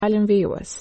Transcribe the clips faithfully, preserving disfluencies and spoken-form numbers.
Alën vijues.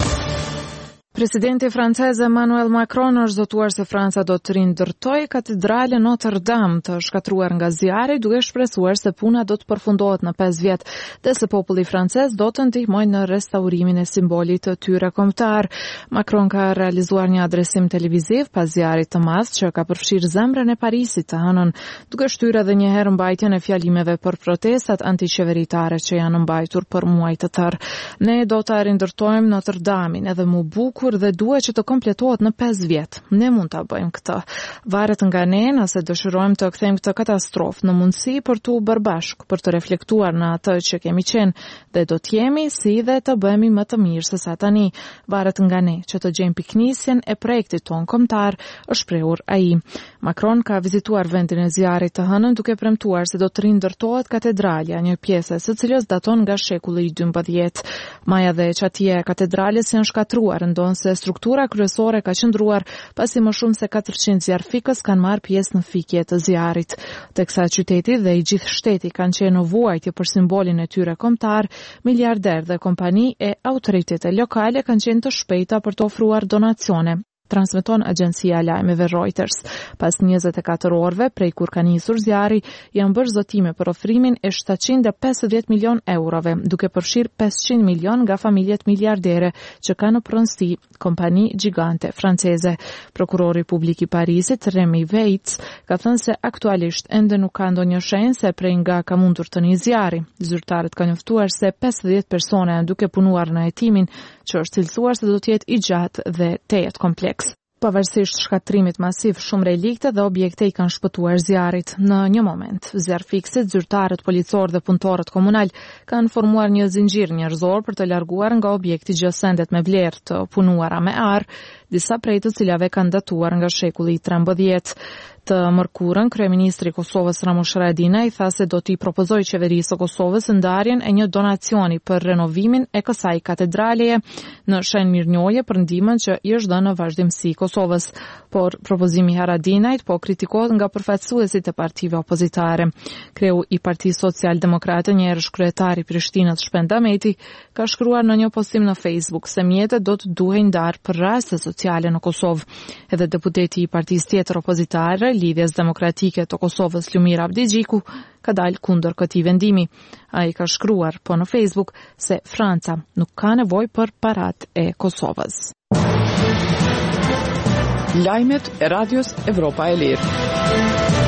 Presidenti francez Emmanuel Macron është zotuar se Franca do të rindërtojë katedralen Notre Dame, të shkatruar nga zjarri, duke shpresuar se puna do të përfundohet në pesë vjet, dhe se populli francez do të ndihmojë në restaurimin e simbolit të tyre kombëtar. Macron ka realizuar një adresim televiziv pas zjarrit të madh që ka përfshirë zemrën e Parisit të hënën, duke shtyrë edhe një herë mbajtjen e fjalimeve për protestat antiqeveritare që janë mbajtur për muaj të tërë. Ne do ta rindërtojmë Notre Damin edhe më bukur dhe duhet që të kompletohet në pesë vjet. Ne mund ta bëjmë këtë. Varet nga ne nëse dëshirojmë të kthejmë këtë katastrofë në mundësi për të bërë bashkë, për të reflektuar në atë që kemi qenë, dhe do të jemi si dhe të bëhemi më të mirë se sa tani. Varet nga ne që të gjejmë piknisjen e projektit ton kombëtar, është shprehur ai. Macron ka vizituar vendin e zjarrit të hënën duke premtuar se do të rindërtohet katedralja, një pjesë së cilës daton nga shekulli i dymbëdhjetë. Maja dhe çatija e katedrales janë shkatruar, ndonse se struktura kryesore ka qëndruar pasi më shumë se katërqind zjarfikës kanë marrë pjesë në fikje të zjarrit. Teksa qyteti dhe i gjithë shteti kanë qenë në vuajtje për simbolin e tyre kombëtar, miliarderë dhe kompani e autoritete lokale kanë qenë të shpejta për të ofruar donacione, transmeton agjencia e lajmeve Reuters. Pas njëzet e katër orëve prej kur ka nisur zjarri, janë bërë zotime për ofrimin e shtatëqind e pesëdhjetë milion eurove, duke përfshirë pesëqind milion nga familjet miliardere që kanë në pronësi kompani gjigante franceze. Prokurori publik i Parisit, Remy Weitz, ka thënë se aktualisht ende nuk ka ndonjë shenjë se prej nga ka mundur të nisë zjarri. Zyrtarët kanë njoftuar se pesëdhjetë persona janë duke punuar në hetimin, që është cilësuar se do të jetë i gjatë dhe tejet kompleks. Pavarësisht shkatrimit masiv, shumë relikte dhe objekte i kanë shpëtuar zjarrit. Në një moment, zjarfikësit, zyrtarët, policorë dhe punëtorët komunal kanë formuar një zinxhir njerëzor për të larguar nga objekti gjësendet me vlerë të punuara me ar, disa prej të cilave kanë datuar nga shekulli i trembëdhjetë. Të mërkurën, kryeministri i Kosovës Ramush Haradinaj tha se do t'i propozojë qeverisë së Kosovës ndarjen e një donacioni për renovimin e kësaj katedraleje në shenjë mirënjohje për ndihmën që i është dhënë në vazhdimsi Kosovës. Por propozimi i Haradinajt po kritikohet nga përfaqësuesit e partive opozitare. Kreu i Partisë Social-Demokrate, një herësh kryetari i Prishtinës Shpend Ahmeti, ka shkruar në një postim në Facebook se mjetet do të duhej ndarë për raste sociale në Kosovë. Edhe deputeti i partisë tjetër opozitare, Lidhjes Demokratike të Kosovës, Lumir Abdigjiku, ka dalë kundër këtij vendimi. Ai ka shkruar po në Facebook se Franca nuk ka nevojë për paratë e Kosovës. Lajmet e Radios Evropa e Lirë.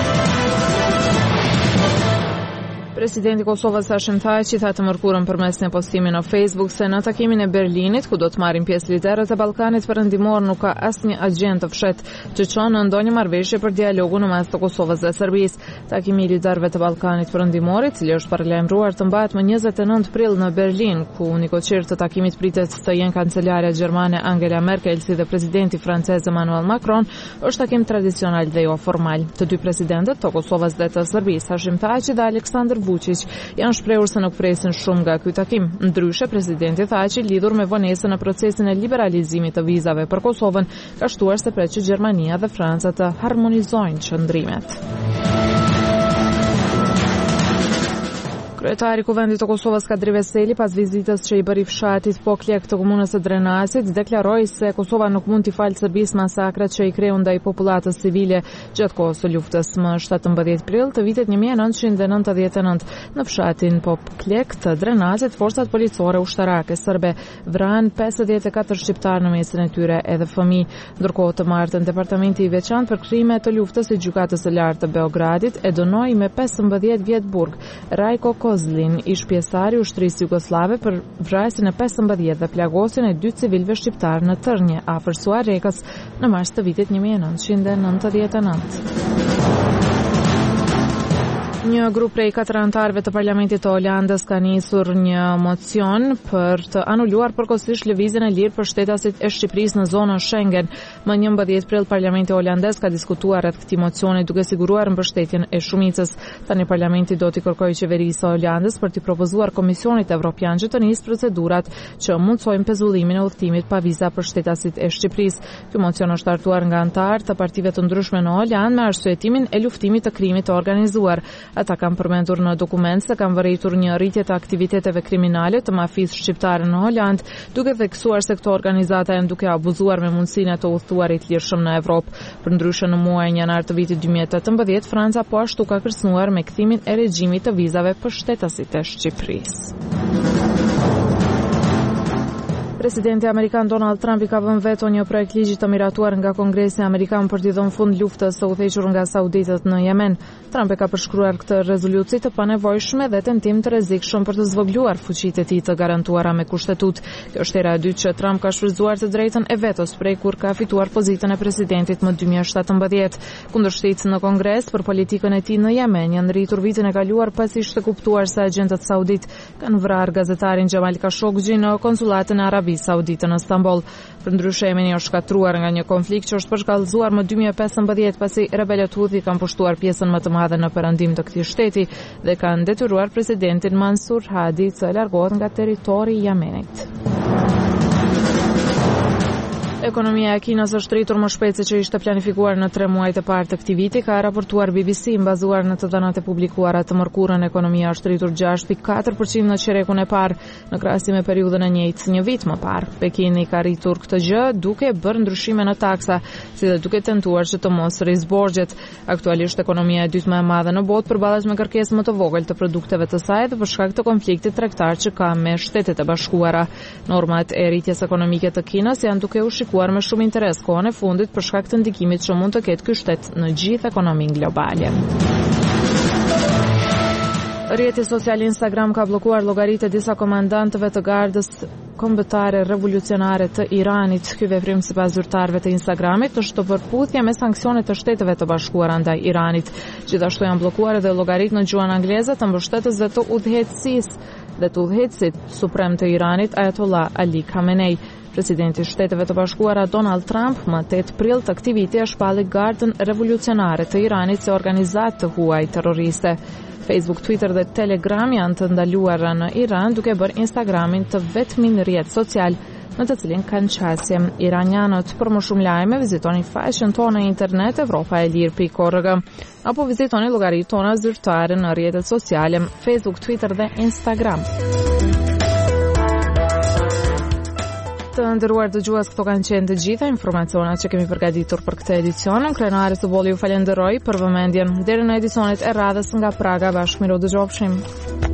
Presidenti i Kosovës Hashim Thaçi tha të mërkurën përmes një postimi në Facebook se në takimin e Berlinit, ku do të marrin pjesë liderët e Ballkanit Perëndimor, nuk ka asnjë agjend të fshehtë që çon në ndonjë marrëveshje për dialogun në mes të Kosovës dhe Serbisë. Takimi i liderëve të Ballkanit Perëndimor, i cili është paralajmëruar të mbahet më njëzet e nëntë prill në Berlin, ku unikoqir të takimit pritet të jenë kancelarja gjermane Angela Merkel si dhe presidenti francez Emmanuel Macron, është takim tradicional dhe jo formal. Të dy presidentët të Kosovës dhe të Serbisë, Hashim Thaçi dhe Aleksandar Vučić, janë shprehur se nuk presin shumë nga ky takim. Ndryshe, presidenti Thaçi, lidhur me vonesën në procesin e liberalizimit të vizave për Kosovën, ka shtuar se pret që Gjermania dhe Franca të harmonizojnë qëndrimet. Kryetari i Kuvendit të Kosovës Kadri Veseli, pas vizitës që i bëri fshatit Poklek të komunës së Drenasit, deklaroi se Kosova nuk mund t'i falë Serbisë masakrat që i kreu ndaj popullatës civile gjatë kohës së luftës. Më shtatëmbëdhjetë prill të vitit një mijë e nëntëqind e nëntëdhjetë e nëntë, në fshatin Poklek të Drenasit, forcat policore ushtarake serbe vranë pesëdhjetë e katër shqiptar në mesin e tyre edhe fëmijë. Ndërkohë, të martën departamenti i veçantë për krime të luftës i gjykatës së lartë të Beogradit e dënoi me pesëmbëdhjetë vjet burg Rajko Kozlin, ish pjesëtari i ushtrisë jugoslave për vrasjen e pesëmbëdhjetë dhe plagosjen e dy civilëve shqiptar në Tërnje, afër Suarekës, në mars të vitit një mijë e nëntëqind e nëntëdhjetë e nëntë. Një grup prej katër anëtarëve të Parlamentit të Holandës ka nisur një mocion për të anuluar përkohësisht lëvizjen e lirë për shtetasit e Shqipërisë në zonën Schengen. Më njëmbëdhjetë prill Parlamenti holandez ka diskutuar rreth këtij mocioni duke siguruar mbështetjen e shumicës. Tani Parlamenti do t'i kërkojë qeverisë së Holandës për t'i propozuar Komisionit Evropian që të nisë procedurat që mundsojnë pezullimin e udhëtimit pa viza për shtetasit e Shqipërisë. Ky mocion është startuar nga anëtarë të partive të ndryshme në Holandë me arsyetimin e luftimit të krimit të organizuar. Ata kanë përmendur në dokument se kanë vërejtur një rritje të aktiviteteve kriminale të mafisë shqiptare në Holand, duke theksuar se këto organizata janë duke abuzuar me mundësinë e të udhëtuarit lirshëm në Evropë. Përndryshe, në muajin janar të vitit dy mijë e tetëmbëdhjetë, Franca po ashtu ka kërcënuar me kthimin e regjimit të vizave për shtetasit e Shqipërisë. Presidenti amerikan Donald Trump i ka vënë veto një projekt ligji të miratuar nga Kongresi amerikan për t'i dhënë fund luftës së udhëhequr nga sauditët në Yemen. Trump e ka përshkruar këtë rezoluci të panevojshme dhe tentim të rrezikshëm për të zvogëluar fuqitë e tij të garantuara me kushtetutë. Kjo është hera e dytë që Trump ka shfrytzuar të drejtën e vetos prej kur ka fituar pozitën e presidentit më dy mijë e shtatëmbëdhjetë. Kundërshtetës në Kongres për politikën e tij në Yemen janë rritur vitin e kaluar pasi ishte kuptuar se agjentët saudit kanë vrarë gazetarin Jamal Khashoggi në konsulatën e Arabisë Saudite në Stamboll. Përndryshe, Yemeni është shkatruar nga një konflikt që është përshkallëzuar më dy mijë e pesëmbëdhjetë pasi rebelët Houthi kanë pushtuar pjesën më të madhe në perëndim të këtij shteti dhe kanë detyruar presidentin Mansur Hadi të largohet nga territori i Yemenit. Ekonomia e Kinës është rritur më shpejt se që ishte planifikuar në tre muajt e parë të këtij viti, ka raportuar B B C bazuar në të dhënat e publikuara të mërkurën. Ekonomia është rritur gjashtë pikë katër përqind në çerekun e parë, në krahasim me periudhën e njëjtë një vit më parë. Pekini ka rritur këtë gjë duke bërë ndryshime në taksa, si dhe duke tentuar që të mos rrisë borxhet. Aktualisht ekonomia e dytë më e madhe në botë përballet me kërkesë më të vogël të produkteve të saj dhe për shkak të konfliktit tregtar që ka me Shtetet e Bashkuara. Normat e rritjes ekonomike të Kinës janë duke u shikuar me shumë interes kohën e fundit për shkak të ndikimit që mund të ketë ky shtet në gjithë ekonominë globale. Rrjeti social Instagram ka bllokuar llogaritë e disa komandantëve të gardës kombëtare revolucionare të Iranit. Ky veprim sipas zyrtarëve të Instagramit është të përputhje me sanksionet të Shteteve të Bashkuara ndaj Iranit. Gjithashtu janë bllokuar edhe llogaritë në gjuhën angleze të mbështetësve të udhëheqësisë dhe të udhëheqësit suprem të Iranit, Ayatollah Ali Khamenei. Presidenti i Shteteve të Bashkuara Donald Trump më tetë prill të këtij viti e shpalli Gardën Revolucionare të Iranit si organizatë të huaj terroriste. Facebook, Twitter dhe Telegram janë të ndaluara në Iran, duke bërë Instagramin të vetmin rrjet social në të cilin kanë qasje iranianët. Për më shumë lajme, vizitoni faqen tonë në internet europa e lir pikë org apo vizitoni llogaritë tona zyrtare në rrjetet sociale Facebook, Twitter dhe Instagram. Të nderuar dëgjues, këto kanë qenë të gjitha informacionet që kemi përgatitur për këtë edicion. Krenari Suboli ju falenderoj për vëmendjen. Deri në edicionet e radhës nga Praga, bashkë miru dëgjofshim.